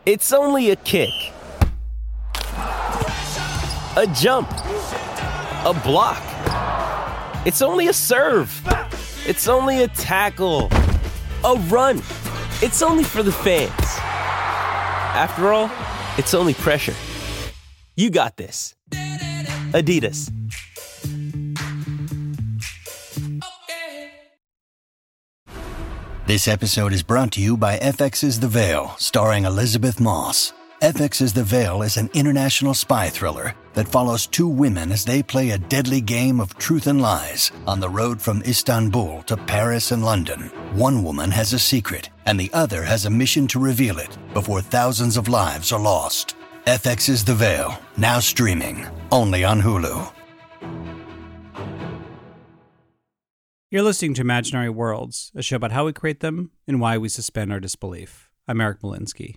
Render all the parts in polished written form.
It's only a kick, a jump, a block. It's only a serve. It's only a tackle, a run. It's only for the fans. After all, it's only pressure. You got this. Adidas. This episode is brought to you by FX's The Veil, starring Elizabeth Moss. FX's The Veil is an international spy thriller that follows two women as they play a deadly game of truth and lies on the road from Istanbul to Paris and London. One woman has a secret, and the other has a mission to reveal it before thousands of lives are lost. FX's The Veil, now streaming, only on Hulu. You're listening to Imaginary Worlds, a show about how we create them and why we suspend our disbelief. I'm Eric Molinsky.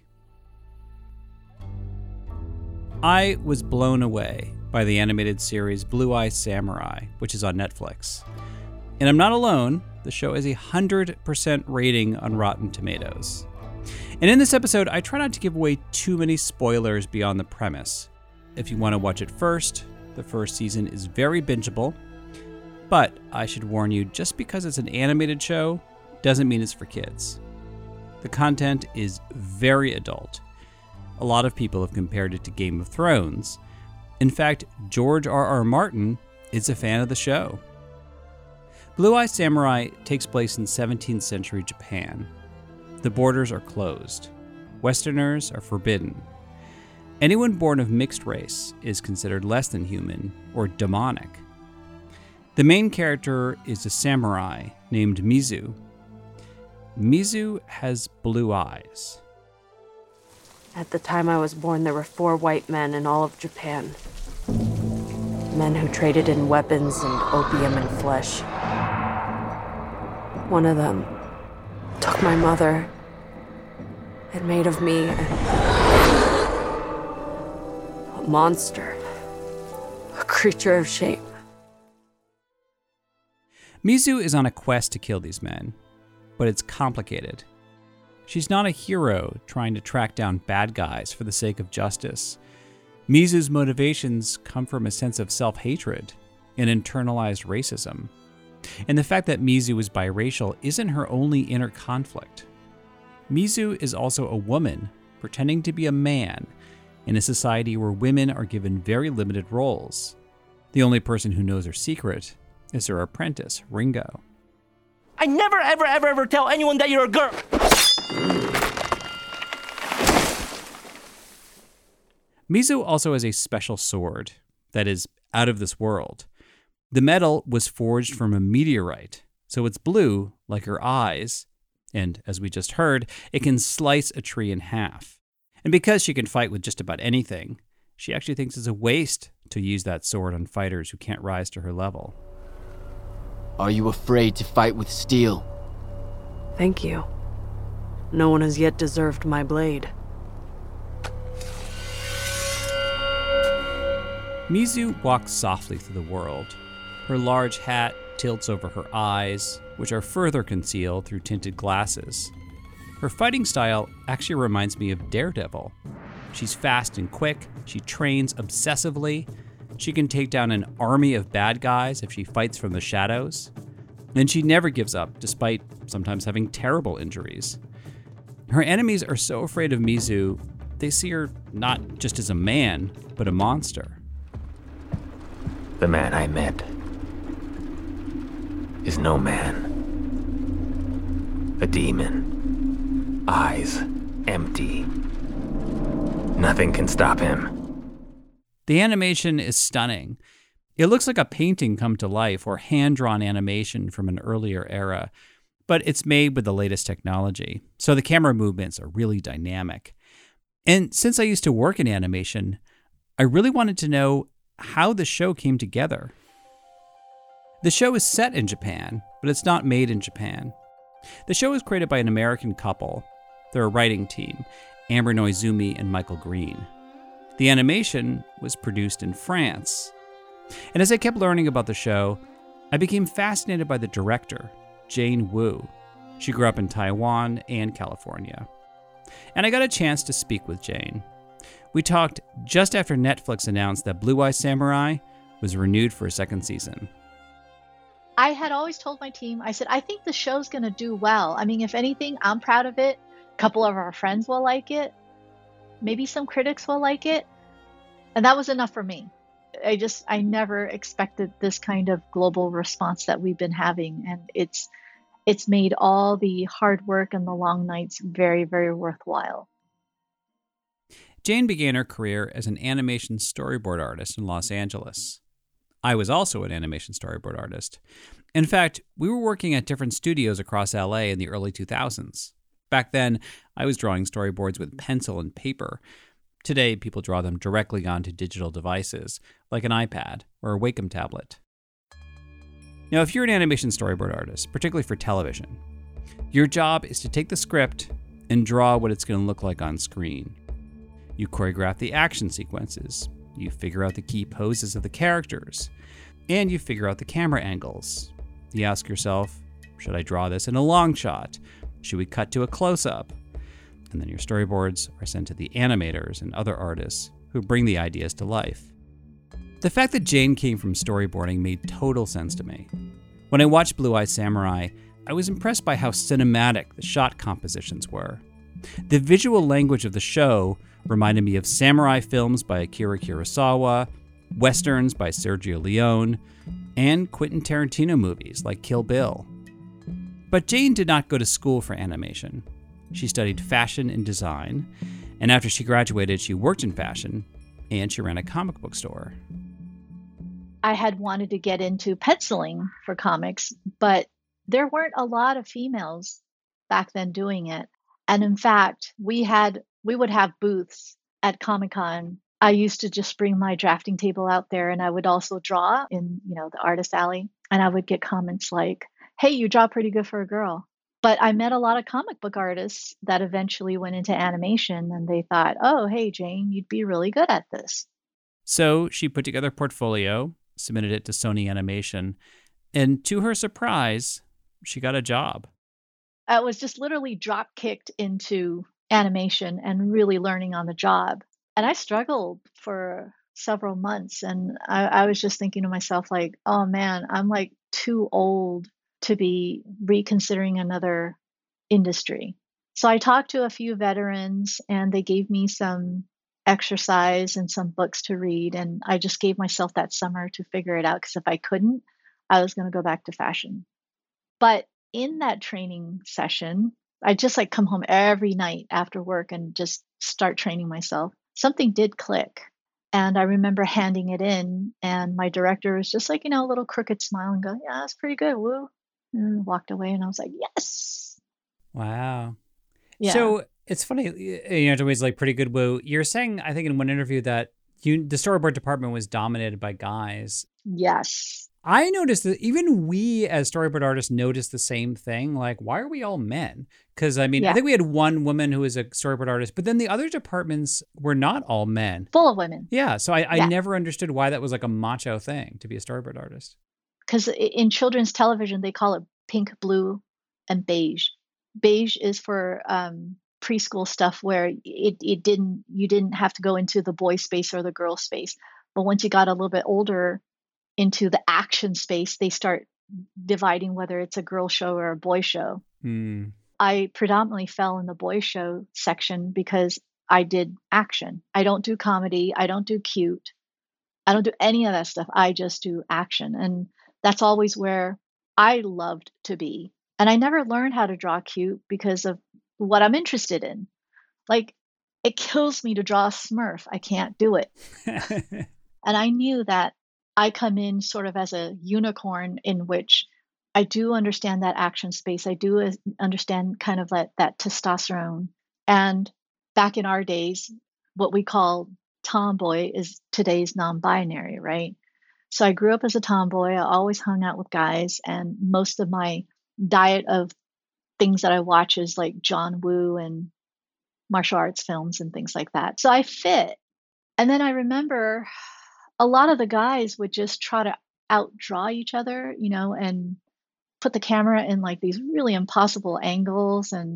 I was blown away by the animated series Blue Eye Samurai, which is on Netflix. And I'm not alone. The show has a 100% rating on Rotten Tomatoes. And in this episode, I try not to give away too many spoilers beyond the premise. If you want to watch it first, the first season is very bingeable. But I should warn you, just because it's an animated show doesn't mean it's for kids. The content is very adult. A lot of people have compared it to Game of Thrones. In fact, George R.R. Martin is a fan of the show. Blue Eye Samurai takes place in 17th century Japan. The borders are closed. Westerners are forbidden. Anyone born of mixed race is considered less than human or demonic. The main character is a samurai named Mizu. Mizu has blue eyes. At the time I was born, there were 4 white men in all of Japan. Men who traded in weapons and opium and flesh. One of them took my mother and made of me a monster, a creature of shame. Mizu is on a quest to kill these men, but it's complicated. She's not a hero trying to track down bad guys for the sake of justice. Mizu's motivations come from a sense of self-hatred and internalized racism. And the fact that Mizu is biracial isn't her only inner conflict. Mizu is also a woman pretending to be a man in a society where women are given very limited roles. The only person who knows her secret is her apprentice, Ringo. I never, ever tell anyone that you're a girl. Mizu also has a special sword that is out of this world. The metal was forged from a meteorite, so it's blue like her eyes, and as we just heard, it can slice a tree in half. And because she can fight with just about anything, she actually thinks it's a waste to use that sword on fighters who can't rise to her level. Are you afraid to fight with steel? Thank you. No one has yet deserved my blade. Mizu walks softly through the world. Her large hat tilts over her eyes, which are further concealed through tinted glasses. Her fighting style actually reminds me of Daredevil. She's fast and quick, she trains obsessively, she can take down an army of bad guys if she fights from the shadows, and she never gives up despite sometimes having terrible injuries. Her enemies are so afraid of Mizu, they see her not just as a man, but a monster. The man I met is no man. A demon. Eyes empty. Nothing can stop him. The animation is stunning. It looks like a painting come to life or hand-drawn animation from an earlier era, but it's made with the latest technology, so the camera movements are really dynamic. And since I used to work in animation, I really wanted to know how the show came together. The show is set in Japan, but it's not made in Japan. The show was created by an American couple. They're a writing team, Amber Noizumi and Michael Green. The animation was produced in France. And as I kept learning about the show, I became fascinated by the director, Jane Wu. She grew up in Taiwan and California. and I got a chance to speak with Jane. We talked just after Netflix announced that Blue Eye Samurai was renewed for a second season. I had always told my team, I said, I think the show's going to do well. I mean, if anything, I'm proud of it. A couple of our friends will like it. Maybe some critics will like it. And that was enough for me. I never expected this kind of global response that we've been having. And it's made all the hard work and the long nights very, very worthwhile. Jane began her career as an animation storyboard artist in Los Angeles. I was also an animation storyboard artist. In fact, we were working at different studios across LA in the early 2000s. Back then, I was drawing storyboards with pencil and paper. Today, people draw them directly onto digital devices, like an iPad or a Wacom tablet. Now, if you're an animation storyboard artist, particularly for television, your job is to take the script and draw what it's going to look like on screen. You choreograph the action sequences, you figure out the key poses of the characters, and you figure out the camera angles. You ask yourself, should I draw this in a long shot? Should we cut to a close-up? And then your storyboards are sent to the animators and other artists who bring the ideas to life. The fact that Jane came from storyboarding made total sense to me. When I watched Blue Eye Samurai, I was impressed by how cinematic the shot compositions were. The visual language of the show reminded me of samurai films by Akira Kurosawa, westerns by Sergio Leone, and Quentin Tarantino movies like Kill Bill. But Jane did not go to school for animation. She studied fashion and design, and after she graduated, she worked in fashion, and she ran a comic book store. I had wanted to get into penciling for comics, but there weren't a lot of females back then doing it. And in fact, we would have booths at Comic-Con. I used to just bring my drafting table out there, and I would also draw in, the artist alley. And I would get comments like, hey, you draw pretty good for a girl. But I met a lot of comic book artists that eventually went into animation, and they thought, oh, hey, Jane, you'd be really good at this. So she put together a portfolio, submitted it to Sony Animation, and to her surprise, she got a job. I was just literally drop-kicked into animation and really learning on the job. And I struggled for several months, and I was just thinking to myself, like, oh man, I'm like too old to be reconsidering another industry. So I talked to a few veterans, and they gave me some exercise and some books to read. And I just gave myself that summer to figure it out, because if I couldn't, I was going to go back to fashion. But in that training session, I just come home every night after work and just start training myself. Something did click. And I remember handing it in, and my director was just a little crooked smile and go, yeah, that's pretty good, woo. And walked away, and I was like, yes. Wow. Yeah. So it's funny, it's always pretty good, woo. You're saying, I think in one interview, that the storyboard department was dominated by guys. Yes. I noticed that even we as storyboard artists noticed the same thing. Why are we all men? Because, I think we had one woman who was a storyboard artist, but then the other departments were not all men. Full of women. Yeah. So I never understood why that was a macho thing to be a storyboard artist. Because in children's television, they call it pink, blue, and beige. Beige is for preschool stuff where you didn't have to go into the boy space or the girl space. But once you got a little bit older, into the action space, they start dividing whether it's a girl show or a boy show. I predominantly fell in the boy show section because I did action. I don't do comedy. I don't do cute. I don't do any of that stuff. I just do action. And that's always where I loved to be. And I never learned how to draw cute because of what I'm interested in. It kills me to draw a Smurf. I can't do it. And I knew that I come in sort of as a unicorn in which I do understand that action space. I do understand kind of that testosterone. And back in our days, what we call tomboy is today's non-binary, right? So I grew up as a tomboy. I always hung out with guys. And most of my diet of things that I watch is John Woo and martial arts films and things like that. So I fit. And then I remember a lot of the guys would just try to outdraw each other, and put the camera in these really impossible angles. And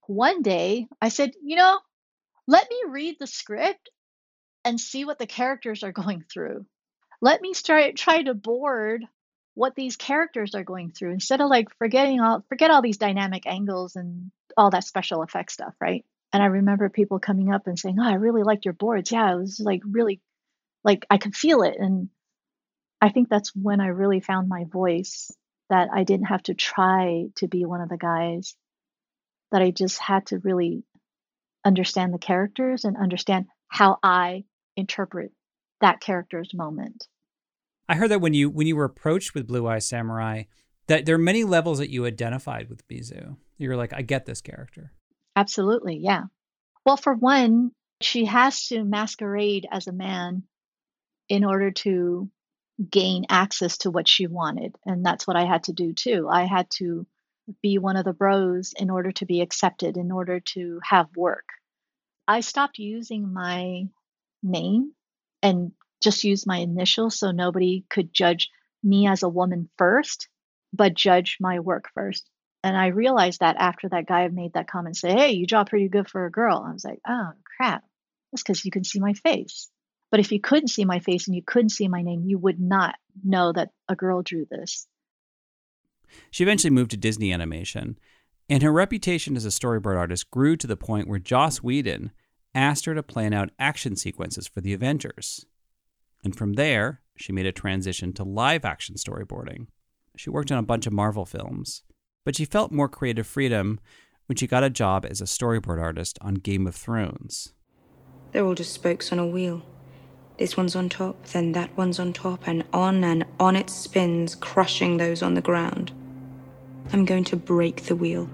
One day I said, let me read the script and see what the characters are going through. Let me try to board what these characters are going through instead of like forget all these dynamic angles and all that special effects stuff, right? And I remember people coming up and saying, "Oh, I really liked your boards. Yeah, it was like really, like I could feel it." And I think that's when I really found my voice, that I didn't have to try to be one of the guys, that I just had to really understand the characters and understand how I interpret that character's moment. I heard that when you were approached with Blue Eye Samurai, that there are many levels that you identified with Mizu. You're like, I get this character. Absolutely, yeah. Well, for one, she has to masquerade as a man in order to gain access to what she wanted. And that's what I had to do too. I had to be one of the bros in order to be accepted, in order to have work. I stopped using my name and just used my initials so nobody could judge me as a woman first, but judge my work first. And I realized that after that guy made that comment, say, "Hey, you draw pretty good for a girl." I was like, oh, crap. That's because you can see my face. But if you couldn't see my face and you couldn't see my name, you would not know that a girl drew this. She eventually moved to Disney Animation, and her reputation as a storyboard artist grew to the point where Joss Whedon asked her to plan out action sequences for the Avengers. And from there, she made a transition to live-action storyboarding. She worked on a bunch of Marvel films, but she felt more creative freedom when she got a job as a storyboard artist on Game of Thrones. They're all just spokes on a wheel. This one's on top, then that one's on top, and on it spins, crushing those on the ground. I'm going to break the wheel.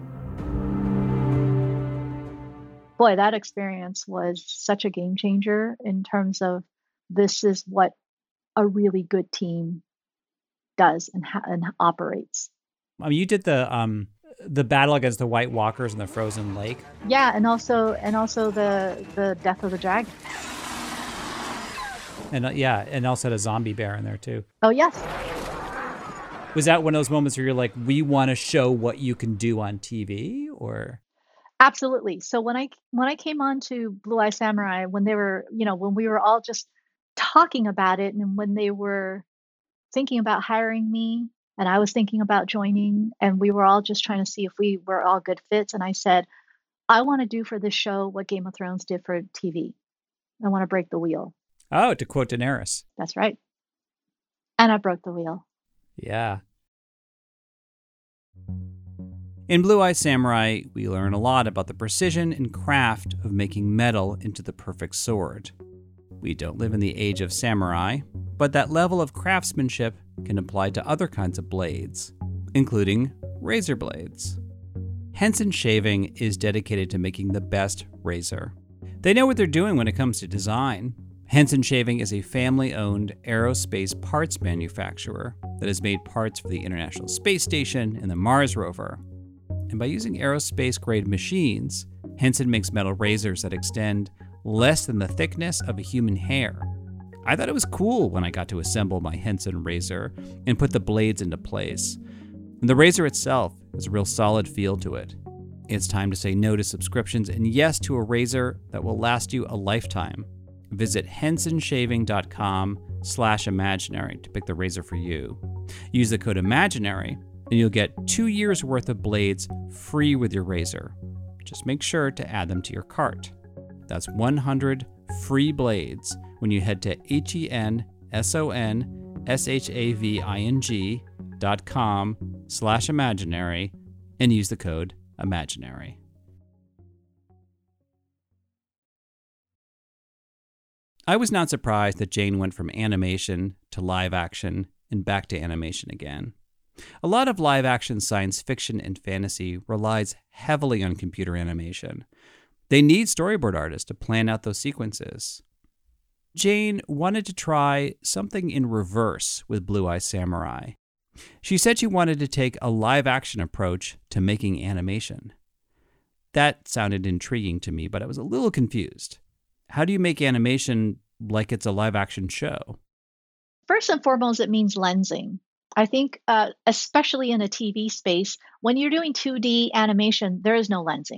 Boy, that experience was such a game changer in terms of this is what a really good team does and operates. I mean, you did the battle against the White Walkers in the frozen lake. Yeah, and also the death of the dragon. And and also had a zombie bear in there too. Oh yes. Was that one of those moments where you're like, we want to show what you can do on TV, or? Absolutely. So when I came on to Blue Eye Samurai, when they were, when we were all just talking about it, and when they were thinking about hiring me, and I was thinking about joining, and we were all just trying to see if we were all good fits. And I said, I want to do for this show what Game of Thrones did for TV. I want to break the wheel. Oh, to quote Daenerys. That's right. And I broke the wheel. Yeah. In Blue Eye Samurai, we learn a lot about the precision and craft of making metal into the perfect sword. We don't live in the age of samurai, but that level of craftsmanship can apply to other kinds of blades, including razor blades. Henson Shaving is dedicated to making the best razor. They know what they're doing when it comes to design. Henson Shaving is a family-owned aerospace parts manufacturer that has made parts for the International Space Station and the Mars rover. And by using aerospace-grade machines, Henson makes metal razors that extend less than the thickness of a human hair. I thought it was cool when I got to assemble my Henson razor and put the blades into place. And the razor itself has a real solid feel to it. It's time to say no to subscriptions and yes to a razor that will last you a lifetime. Visit hensonshaving.com/imaginary to pick the razor for you. Use the code imaginary and you'll get 2 years worth of blades free with your razor. Just make sure to add them to your cart. That's 100 free blades when you head to hensonshaving.com/imaginary and use the code imaginary. I was not surprised that Jane went from animation to live action and back to animation again. A lot of live action science fiction and fantasy relies heavily on computer animation. They need storyboard artists to plan out those sequences. Jane wanted to try something in reverse with Blue Eye Samurai. She said she wanted to take a live action approach to making animation. That sounded intriguing to me, but I was a little confused. How do you make animation like it's a live action show? First and foremost, it means lensing. I think, especially in a TV space, when you're doing 2D animation, there is no lensing.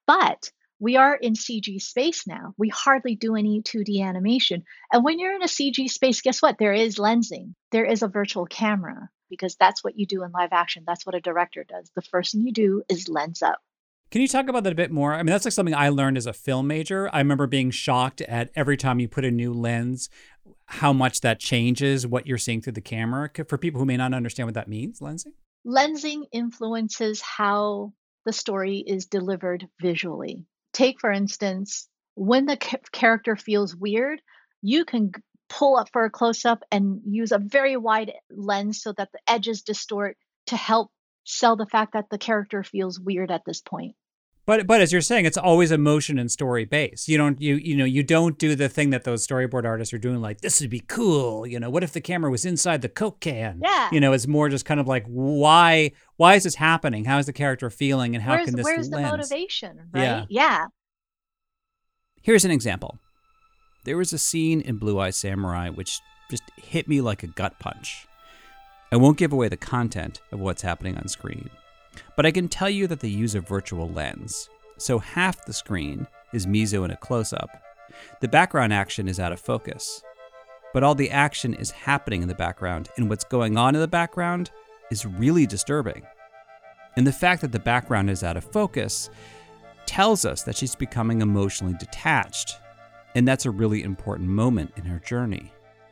But we are in CG space now. We hardly do any 2D animation. And when you're in a CG space, guess what? There is lensing. There is a virtual camera, because that's what you do in live action. That's what a director does. The first thing you do is lens up. Can you talk about that a bit more? I mean, that's like something I learned as a film major. I remember being shocked at every time you put a new lens, how much that changes what you're seeing through the camera. For people who may not understand what that means, lensing? Lensing influences how the story is delivered visually. Take, for instance, when the character feels weird, you can pull up for a close-up and use a very wide lens so that the edges distort to help sell the fact that the character feels weird at this point. But as you're saying, it's always emotion and story based. You don't do the thing that those storyboard artists are doing, like, this would be cool. What if the camera was inside the Coke can? Yeah. It's more just kind of like, why is this happening? How is the character feeling, and how can this where's lens? The motivation, right? Yeah. Here's an example. There was a scene in Blue Eye Samurai which just hit me like a gut punch. I won't give away the content of what's happening on screen, but I can tell you that they use a virtual lens. So half the screen is Mizo in a close-up. The background action is out of focus, but all the action is happening in the background, and what's going on in the background is really disturbing. And the fact that the background is out of focus tells us that she's becoming emotionally detached, and that's a really important moment in her journey.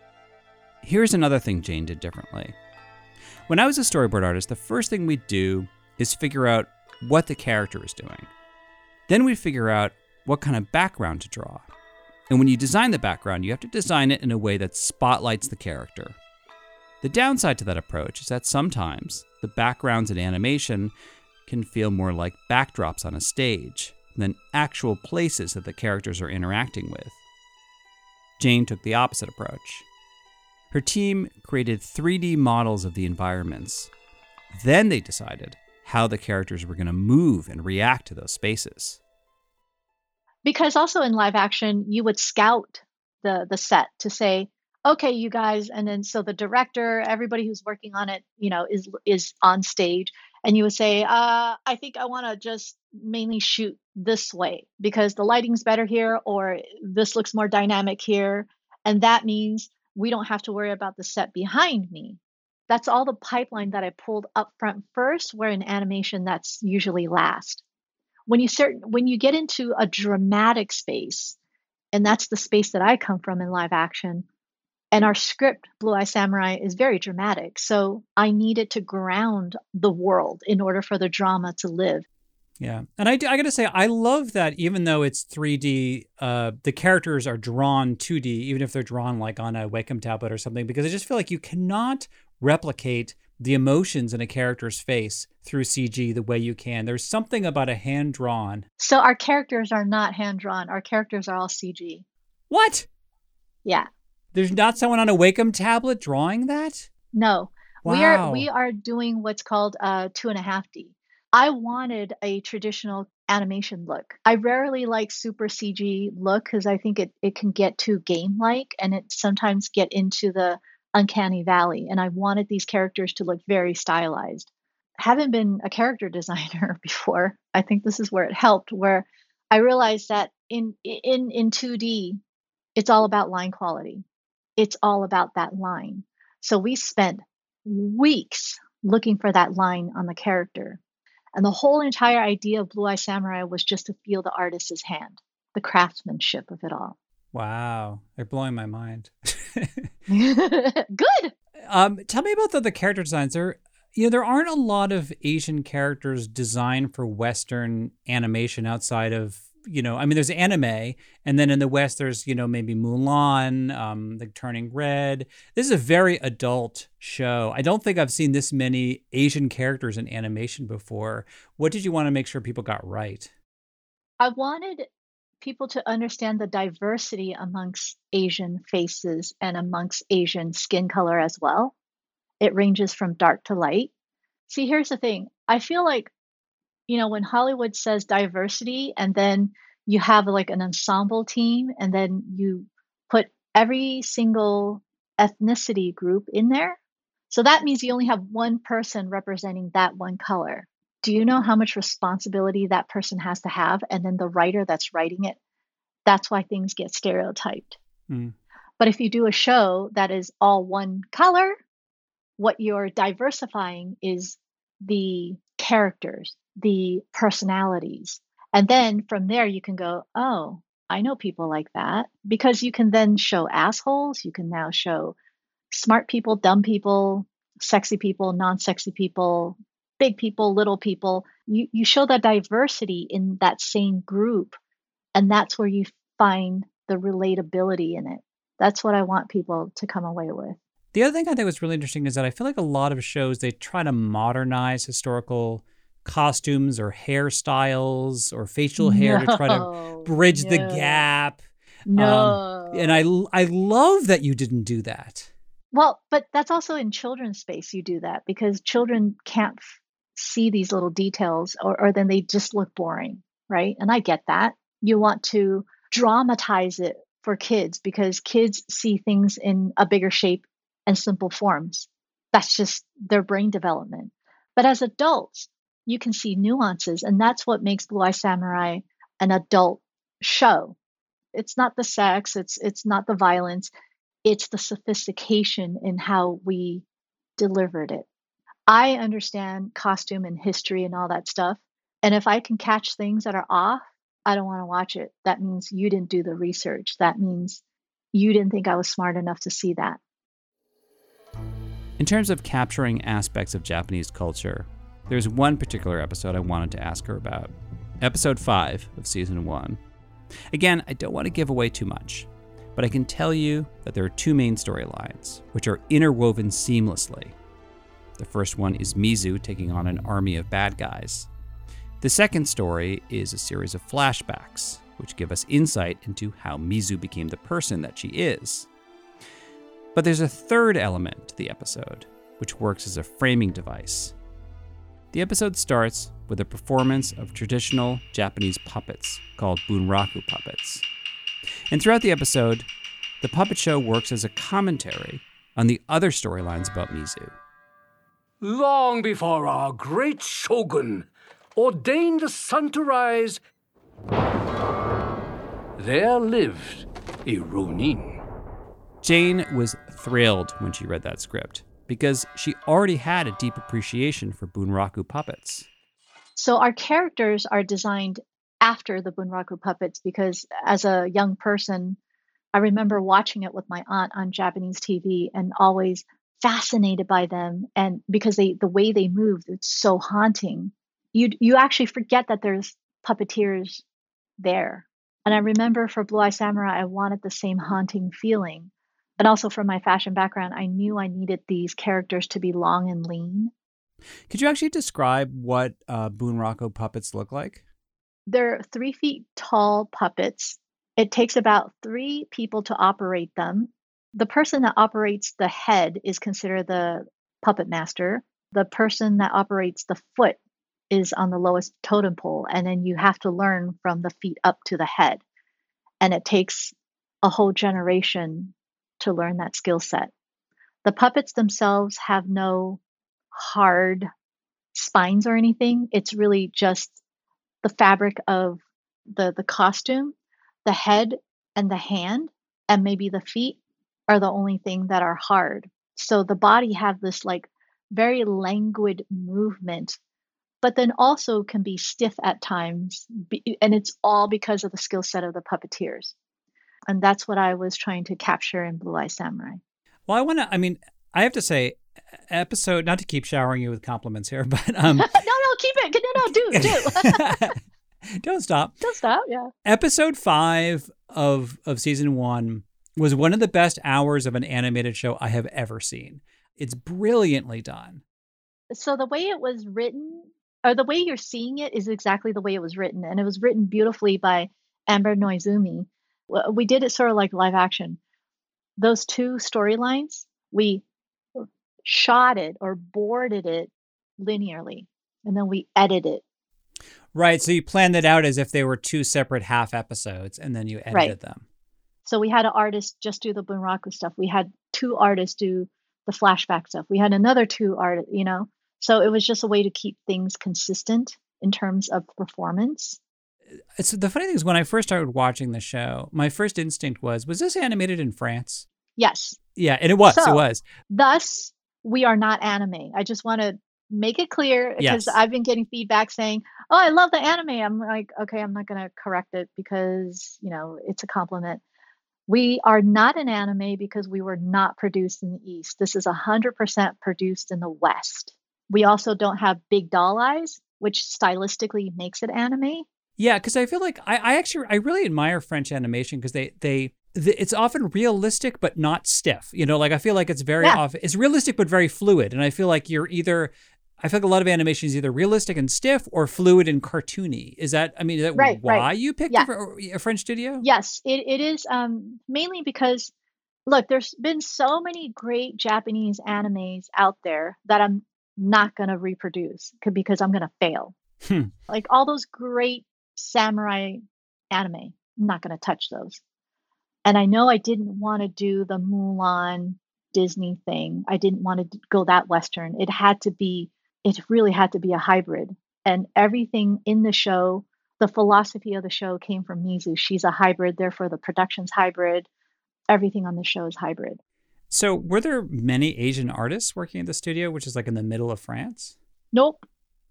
Here's another thing Jane did differently. When I was a storyboard artist, the first thing we'd do is figure out what the character is doing. Then we'd figure out what kind of background to draw. And when you design the background, you have to design it in a way that spotlights the character. The downside to that approach is that sometimes the backgrounds in animation can feel more like backdrops on a stage than actual places that the characters are interacting with. Jane took the opposite approach. Her team created 3D models of the environments. Then they decided how the characters were going to move and react to those spaces. Because also in live action, you would scout the set to say, okay, you guys, and then so the director, everybody who's working on it, is on stage, and you would say, I think I want to just mainly shoot this way because the lighting's better here, or this looks more dynamic here, and that means we don't have to worry about the set behind me. That's all the pipeline that I pulled up front first, where in animation that's usually last. When you get into a dramatic space, and that's the space that I come from in live action, and our script, Blue Eye Samurai, is very dramatic. So I needed to ground the world in order for the drama to live. Yeah. And I got to say, I love that even though it's 3D, the characters are drawn 2D, even if they're drawn like on a Wacom tablet or something, because I just feel like you cannot replicate the emotions in a character's face through CG the way you can. There's something about a hand-drawn. So our characters are not hand-drawn. Our characters are all CG. What? Yeah. There's not someone on a Wacom tablet drawing that? No. Wow. We are doing what's called 2.5D. I wanted a traditional animation look. I rarely like super CG look because I think it can get too game-like and it sometimes get into the uncanny valley. And I wanted these characters to look very stylized. Having been a character designer before, I think this is where it helped, where I realized that in 2D, it's all about line quality. It's all about that line. So we spent weeks looking for that line on the character. And the whole entire idea of Blue Eye Samurai was just to feel the artist's hand, the craftsmanship of it all. Wow. They're blowing my mind. Good. Tell me about the character designs. There aren't a lot of Asian characters designed for Western animation outside of, there's anime, and then in the West, there's, maybe Mulan, the Turning Red. This is a very adult show. I don't think I've seen this many Asian characters in animation before. What did you want to make sure people got right? I wanted people to understand the diversity amongst Asian faces and amongst Asian skin color as well. It ranges from dark to light. See, here's the thing. I feel like, when Hollywood says diversity and then you have like an ensemble team and then you put every single ethnicity group in there. So that means you only have one person representing that one color. do you know how much responsibility that person has to have? And then the writer that's writing it, that's why things get stereotyped. Mm. But if you do a show that is all one color, what you're diversifying is the characters, the personalities. And then from there, you can go, oh, I know people like that. Because you can then show assholes. You can now show smart people, dumb people, sexy people, non-sexy people, big people, little people. You show that diversity in that same group. And that's where you find the relatability in it. That's what I want people to come away with. The other thing I think was really interesting is that I feel like a lot of shows, they try to modernize historical costumes or hairstyles or facial hair to try to bridge the gap. No. And I love that you didn't do that. Well, but that's also in children's space you do that because children can't see these little details or then they just look boring, right? And I get that. You want to dramatize it for kids because kids see things in a bigger shape and simple forms. That's just their brain development. But as adults, you can see nuances, and that's what makes Blue Eye Samurai an adult show. It's not the sex, it's not the violence, it's the sophistication in how we delivered it. I understand costume and history and all that stuff, and if I can catch things that are off, I don't want to watch it. That means you didn't do the research. That means you didn't think I was smart enough to see that. In terms of capturing aspects of Japanese culture, there's one particular episode I wanted to ask her about. Episode 5 of season 1. Again, I don't want to give away too much, but I can tell you that there are two main storylines, which are interwoven seamlessly. The first one is Mizu taking on an army of bad guys. The second story is a series of flashbacks, which give us insight into how Mizu became the person that she is. But there's a third element to the episode, which works as a framing device. The episode starts with a performance of traditional Japanese puppets called bunraku puppets. And throughout the episode, the puppet show works as a commentary on the other storylines about Mizu. Long before our great shogun ordained the sun to rise, there lived a Ronin. Jane was thrilled when she read that script because she already had a deep appreciation for bunraku puppets. So our characters are designed after the bunraku puppets because as a young person, I remember watching it with my aunt on Japanese TV and always fascinated by them. And because the way they moved, it's so haunting. You actually forget that there's puppeteers there. And I remember for Blue Eye Samurai, I wanted the same haunting feeling. And also from my fashion background, I knew I needed these characters to be long and lean. Could you actually describe what bunraku puppets look like? They're 3 feet tall puppets. It takes about 3 people to operate them. The person that operates the head is considered the puppet master. The person that operates the foot is on the lowest totem pole. And then you have to learn from the feet up to the head. And it takes a whole generation to learn that skill set. The puppets themselves have no hard spines or anything. It's really just the fabric of the costume, the head and the hand, and maybe the feet are the only thing that are hard. So the body have this like very languid movement, but then also can be stiff at times. And it's all because of the skill set of the puppeteers. And that's what I was trying to capture in Blue Eye Samurai. Well, I have to say, episode, not to keep showering you with compliments here, but no, keep it. No, do. Don't stop. Don't stop. Yeah. Episode 5 of season 1 was one of the best hours of an animated show I have ever seen. It's brilliantly done. So the way it was written, or the way you're seeing it, is exactly the way it was written, and it was written beautifully by Amber Noizumi. We did it sort of like live action. Those 2 storylines, we shot it or boarded it linearly, and then we edited it. Right. So you planned it out as if they were 2 separate half episodes, and then you edited them. So we had an artist just do the bunraku stuff. We had 2 artists do the flashback stuff. We had another 2 artists, So it was just a way to keep things consistent in terms of performance. So the funny thing is, when I first started watching the show, my first instinct was this animated in France? Yes. Yeah, and it was. So, it was. Thus, we are not anime. I just want to make it clear because I've been getting feedback saying, "Oh, I love the anime." I'm like, okay, I'm not going to correct it because, it's a compliment. We are not an anime because we were not produced in the East. This is 100% produced in the West. We also don't have big doll eyes, which stylistically makes it anime. Yeah, because I feel like I really admire French animation because it's often realistic but not stiff. I feel like it's very often it's realistic but very fluid, and I feel like I feel like a lot of animation is either realistic and stiff or fluid and cartoony. Is that why you picked a French studio? Yes, it is mainly because, look, there's been so many great Japanese animes out there that I'm not going to reproduce because I'm going to fail. Like all those great samurai anime, I'm not going to touch those. And I know I didn't want to do the Mulan Disney thing. I didn't want to go that Western. It really had to be a hybrid. And everything in the show, the philosophy of the show came from Mizu. She's a hybrid, therefore the production's hybrid. Everything on the show is hybrid. So were there many Asian artists working at the studio, which is like in the middle of France? Nope.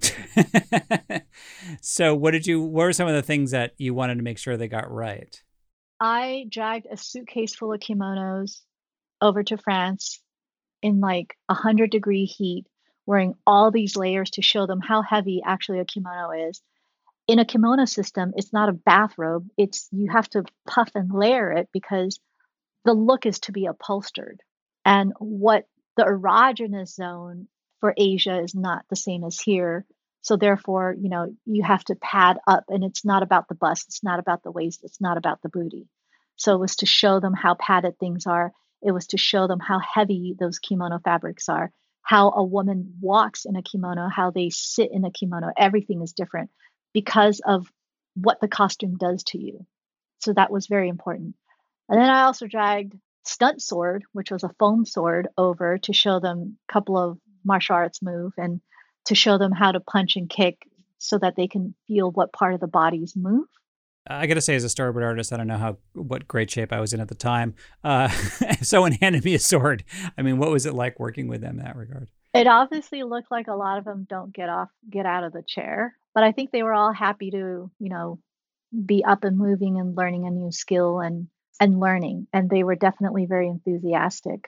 So what were some of the things that you wanted to make sure they got right? I dragged a suitcase full of kimonos over to France in like 100-degree heat, wearing all these layers to show them how heavy actually a kimono is. In a kimono system, it's not a bathrobe. You have to puff and layer it because the look is to be upholstered. And what the erogenous zone for Asia is not the same as here. So therefore, you have to pad up, and it's not about the bust. It's not about the waist. It's not about the booty. So it was to show them how padded things are. It was to show them how heavy those kimono fabrics are, how a woman walks in a kimono, how they sit in a kimono. Everything is different because of what the costume does to you. So that was very important. And then I also dragged stunt sword, which was a foam sword, over to show them a couple of martial arts move and to show them how to punch and kick so that they can feel what part of the bodies move. I got to say, as a storyboard artist, I don't know what great shape I was in at the time. Someone handed me a sword. I mean, what was it like working with them in that regard? It obviously looked like a lot of them don't get out of the chair, but I think they were all happy to, be up and moving and learning a new skill and learning. And they were definitely very enthusiastic.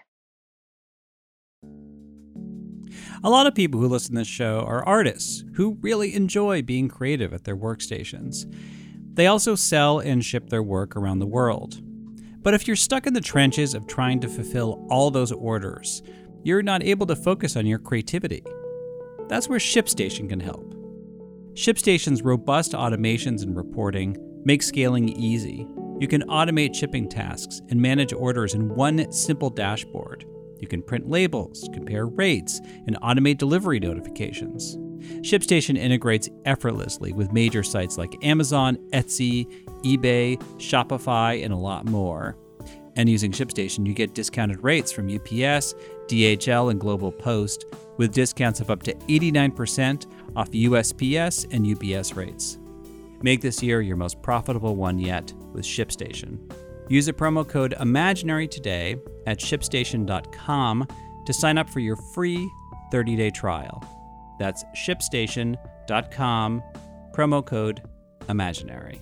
A lot of people who listen to this show are artists who really enjoy being creative at their workstations. They also sell and ship their work around the world. But if you're stuck in the trenches of trying to fulfill all those orders, you're not able to focus on your creativity. That's where ShipStation can help. ShipStation's robust automations and reporting make scaling easy. You can automate shipping tasks and manage orders in one simple dashboard. You can print labels, compare rates, and automate delivery notifications. ShipStation integrates effortlessly with major sites like Amazon, Etsy, eBay, Shopify, and a lot more. And using ShipStation, you get discounted rates from UPS, DHL, and Global Post, with discounts of up to 89% off USPS and UPS rates. Make this year your most profitable one yet with ShipStation. Use the promo code IMAGINARY today at ShipStation.com to sign up for your free 30-day trial. That's ShipStation.com, promo code IMAGINARY.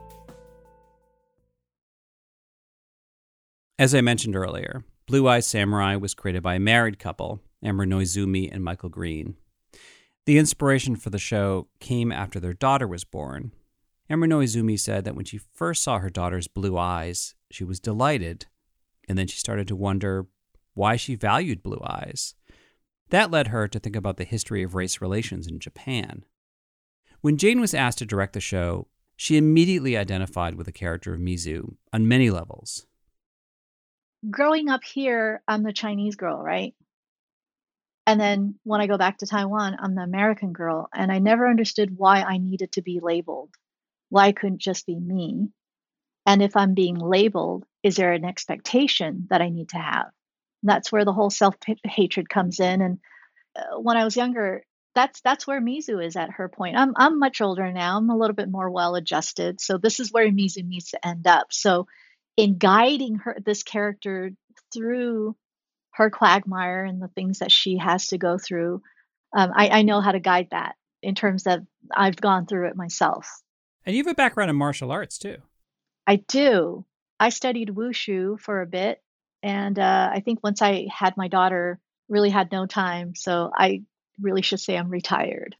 As I mentioned earlier, Blue Eye Samurai was created by a married couple, Amber Noizumi and Michael Green. The inspiration for the show came after their daughter was born. Amber Noizumi said that when she first saw her daughter's blue eyes, she was delighted, and then she started to wonder why she valued blue eyes. That led her to think about the history of race relations in Japan. When Jane was asked to direct the show, she immediately identified with the character of Mizu on many levels. Growing up here, I'm the Chinese girl, right? And then when I go back to Taiwan, I'm the American girl, and I never understood why I needed to be labeled. Why I couldn't just be me? And if I'm being labeled, is there an expectation that I need to have? And that's where the whole self-hatred comes in. And when I was younger, that's where Mizu is at her point. I'm much older now. I'm a little bit more well adjusted. So this is where Mizu needs to end up. So in guiding this character through her quagmire and the things that she has to go through, I know how to guide that in terms of I've gone through it myself. And you have a background in martial arts too. I do. I studied wushu for a bit, and I think once I had my daughter, really had no time. So I really should say I'm retired.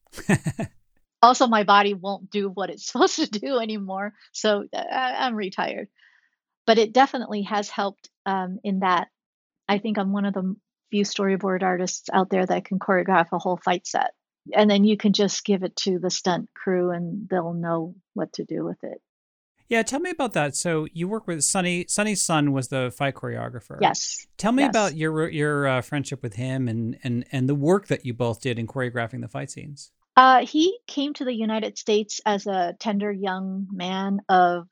Also, my body won't do what it's supposed to do anymore. So I'm retired. But it definitely has helped in that I think I'm one of the few storyboard artists out there that can choreograph a whole fight set. And then you can just give it to the stunt crew and they'll know what to do with it. Yeah, tell me about that. So you work with Sonny. Sonny's son was the fight choreographer. Yes. Tell me about your friendship with him and the work that you both did in choreographing the fight scenes. He came to the United States as a tender young man of,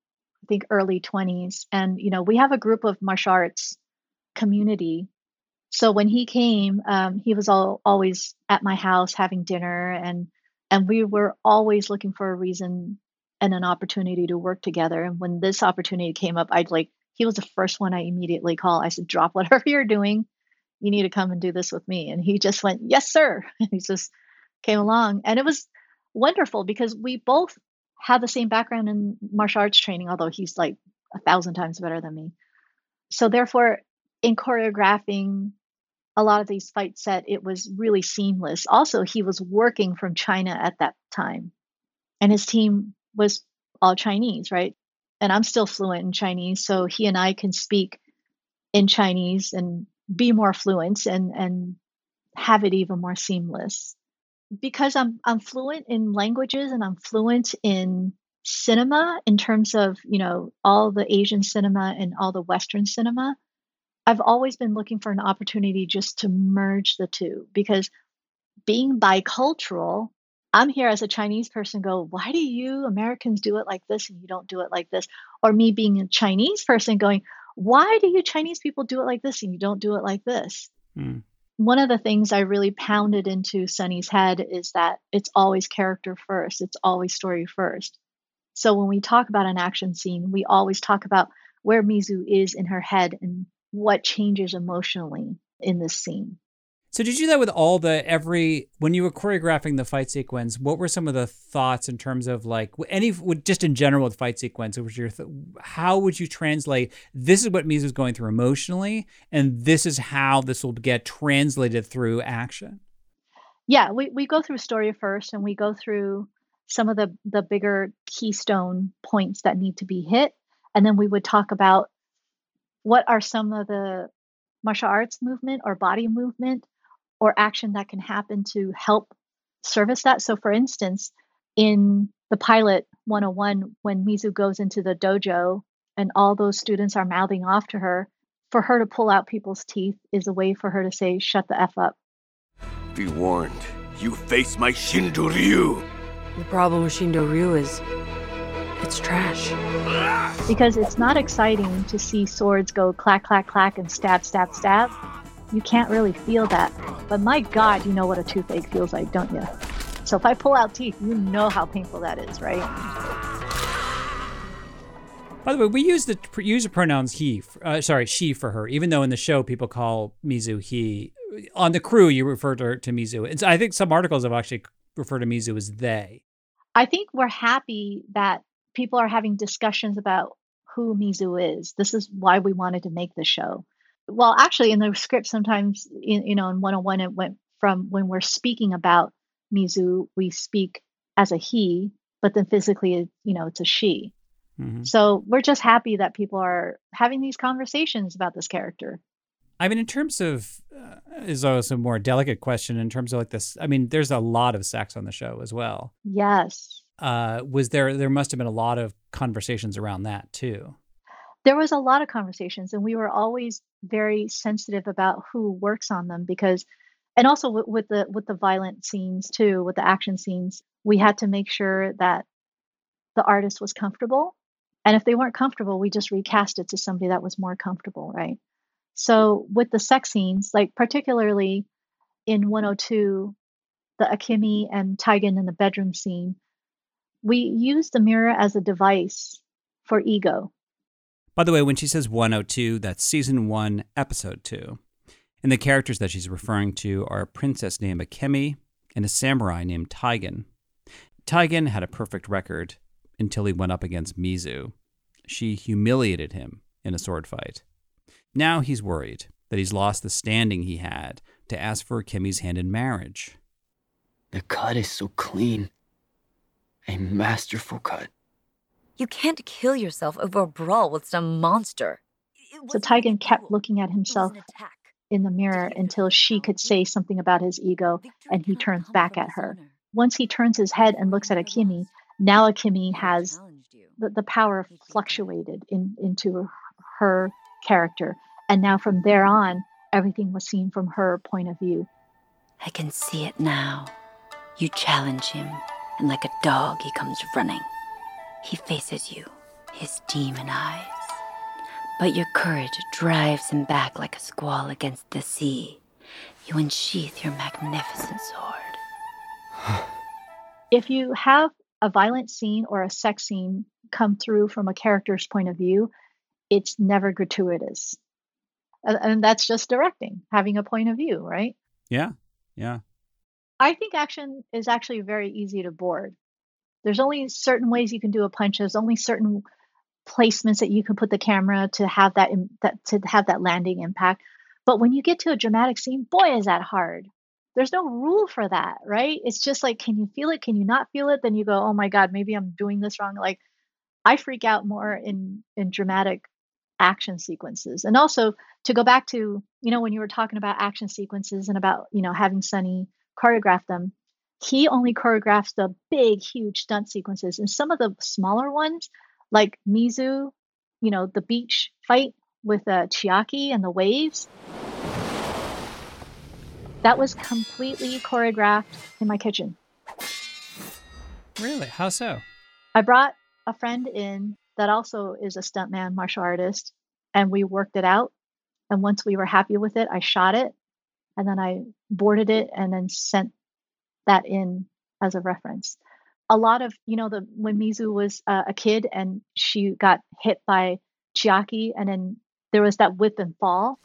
I think, early 20s. And, you know, we have a group of martial arts community. So when he came, he was always at my house having dinner, and we were always looking for a reason and an opportunity to work together. And when this opportunity came up, he was the first one I immediately called. I said, drop whatever you're doing. You need to come and do this with me. And he just went, yes, sir. And he just came along. And it was wonderful because we both have the same background in martial arts training, although he's like 1,000 times better than me. So therefore, in choreographing a lot of these fight set, it was really seamless. Also, he was working from China at that time, and his team was all Chinese, right? And I'm still fluent in Chinese, so he and I can speak in Chinese and be more fluent and have it even more seamless. Because I'm fluent in languages and I'm fluent in cinema in terms of, you know, all the Asian cinema and all the Western cinema, I've always been looking for an opportunity just to merge the two, because being bicultural, I'm here as a Chinese person go, why do you Americans do it like this and you don't do it like this? Or me being a Chinese person going, why do you Chinese people do it like this and you don't do it like this? One of the things I really pounded into Sonny's head is that it's always character first. It's always story first. So when we talk about an action scene, we always talk about where Mizu is in her head and what changes emotionally in this scene. So did you do that with when you were choreographing the fight sequence, what were some of the thoughts in terms of like just in general with fight sequence, how would you translate, this is what Mizu's going through emotionally, and this is how this will get translated through action? Yeah, we go through story first, and we go through some of the bigger keystone points that need to be hit. And then we would talk about what are some of the martial arts movement or body movement or action that can happen to help service that. So for instance, in the pilot 101, when Mizu goes into the dojo and all those students are mouthing off to her, for her to pull out people's teeth is a way for her to say, shut the F up. Be warned, you face my Shindo Ryu. The problem with Shindo Ryu is it's trash. Because it's not exciting to see swords go clack, clack, clack and stab, stab, stab. You can't really feel that. But my God, you know what a toothache feels like, don't you? So if I pull out teeth, you know how painful that is, right? By the way, we use the pronouns she for her, even though in the show people call Mizu he. On the crew, you refer to Mizu. And so I think some articles have actually referred to Mizu as they. I think we're happy that people are having discussions about who Mizu is. This is why we wanted to make the show. Well, actually, in the script, sometimes, in 101, it went from when we're speaking about Mizu, we speak as a he, but then physically, it's a she. Mm-hmm. So we're just happy that people are having these conversations about this character. I mean, in terms of, is also a more delicate question in terms of like this. I mean, there's a lot of sex on the show as well. Yes. There must have been a lot of conversations around that too. There was a lot of conversations, and we were always very sensitive about who works on them and also with the violent scenes too, with the action scenes, we had to make sure that the artist was comfortable. And if they weren't comfortable, we just recast it to somebody that was more comfortable, right? So with the sex scenes, like particularly in 102, the Akemi and Taigen in the bedroom scene, we use the mirror as a device for ego. By the way, when she says 102, that's season 1, episode 2. And the characters that she's referring to are a princess named Akemi and a samurai named Taigen. Taigen had a perfect record until he went up against Mizu. She humiliated him in a sword fight. Now he's worried that he's lost the standing he had to ask for Akemi's hand in marriage. The cut is so clean. A masterful cut. You can't kill yourself over a brawl with some monster. So Taigen kept looking at himself in the mirror until she could say something about his ego, and he turns back at her. Once he turns his head and looks at Akemi, now Akemi has the power fluctuated into her character. And now from there on, everything was seen from her point of view. I can see it now. You challenge him, and like a dog, he comes running. He faces you, his demon eyes. But your courage drives him back like a squall against the sea. You unsheath your magnificent sword. If you have a violent scene or a sex scene come through from a character's point of view, it's never gratuitous. And that's just directing, having a point of view, right? Yeah. I think action is actually very easy to board. There's only certain ways you can do a punch. There's only certain placements that you can put the camera to have that landing impact. But when you get to a dramatic scene, boy, is that hard. There's no rule for that, right? It's just like, can you feel it? Can you not feel it? Then you go, oh my God, maybe I'm doing this wrong. Like, I freak out more in dramatic action sequences. And also to go back to, when you were talking about action sequences and about, having Sonny choreograph them, he only choreographs the big, huge stunt sequences. And some of the smaller ones, like Mizu, the beach fight with Chiaki and the waves, that was completely choreographed in my kitchen. Really? How so? I brought a friend in that also is a stuntman, martial artist, and we worked it out. And once we were happy with it, I shot it, and then I boarded it and then sent that in as a reference. A lot of, when Mizu was a kid and she got hit by Chiaki, and then there was that whip and fall.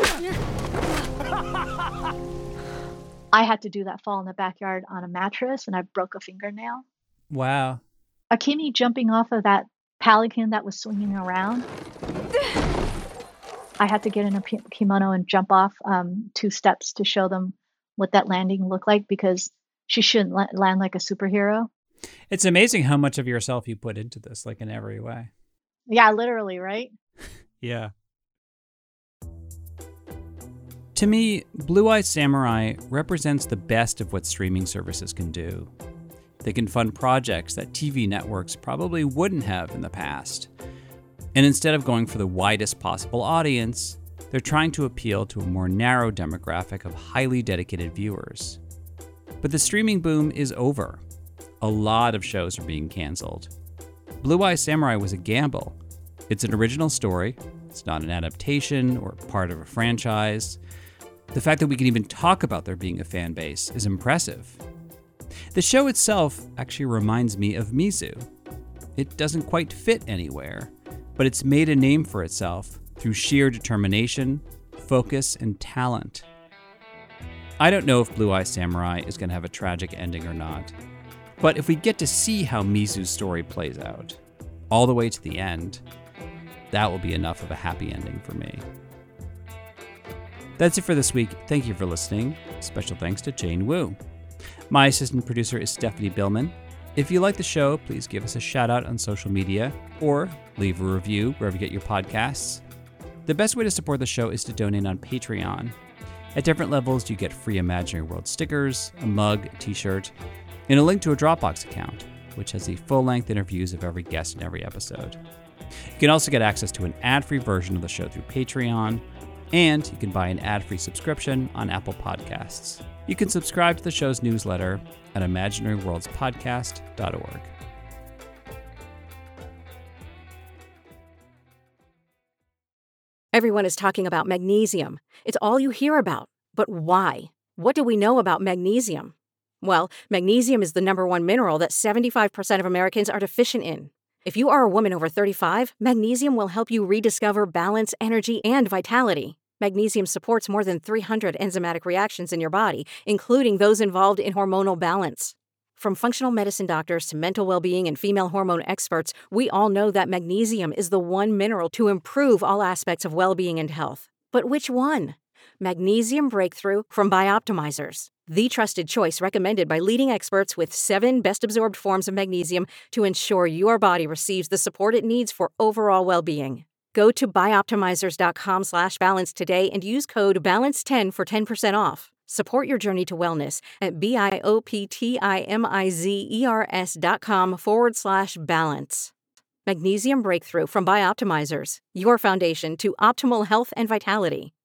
I had to do that fall in the backyard on a mattress, and I broke a fingernail. Wow. Akemi jumping off of that pelican that was swinging around. I had to get in a kimono and jump off 2 steps to show them what that landing looked like, because she shouldn't land like a superhero. It's amazing how much of yourself you put into this, like in every way. Yeah, literally, right? Yeah. To me, Blue Eye Samurai represents the best of what streaming services can do. They can fund projects that TV networks probably wouldn't have in the past. And instead of going for the widest possible audience, they're trying to appeal to a more narrow demographic of highly dedicated viewers. But the streaming boom is over. A lot of shows are being canceled. Blue Eye Samurai was a gamble. It's an original story. It's not an adaptation or part of a franchise. The fact that we can even talk about there being a fan base is impressive. The show itself actually reminds me of Mizu. It doesn't quite fit anywhere, but it's made a name for itself through sheer determination, focus, and talent. I don't know if Blue Eye Samurai is going to have a tragic ending or not, but if we get to see how Mizu's story plays out, all the way to the end, that will be enough of a happy ending for me. That's it for this week. Thank you for listening. Special thanks to Jane Wu. My assistant producer is Stephanie Billman. If you like the show, please give us a shout out on social media or leave a review wherever you get your podcasts. The best way to support the show is to donate on Patreon. At different levels, you get free Imaginary World stickers, a mug, a t-shirt, and a link to a Dropbox account, which has the full-length interviews of every guest in every episode. You can also get access to an ad-free version of the show through Patreon, and you can buy an ad-free subscription on Apple Podcasts. You can subscribe to the show's newsletter at imaginaryworldspodcast.org. Everyone is talking about magnesium. It's all you hear about. But why? What do we know about magnesium? Well, magnesium is the #1 mineral that 75% of Americans are deficient in. If you are a woman over 35, magnesium will help you rediscover balance, energy, and vitality. Magnesium supports more than 300 enzymatic reactions in your body, including those involved in hormonal balance. From functional medicine doctors to mental well-being and female hormone experts, we all know that magnesium is the one mineral to improve all aspects of well-being and health. But which one? Magnesium Breakthrough from Bioptimizers, the trusted choice recommended by leading experts with 7 best-absorbed forms of magnesium to ensure your body receives the support it needs for overall well-being. Go to bioptimizers.com/balance today and use code BALANCE10 for 10% off. Support your journey to wellness at bioptimizers.com/balance. Magnesium Breakthrough from Bioptimizers, your foundation to optimal health and vitality.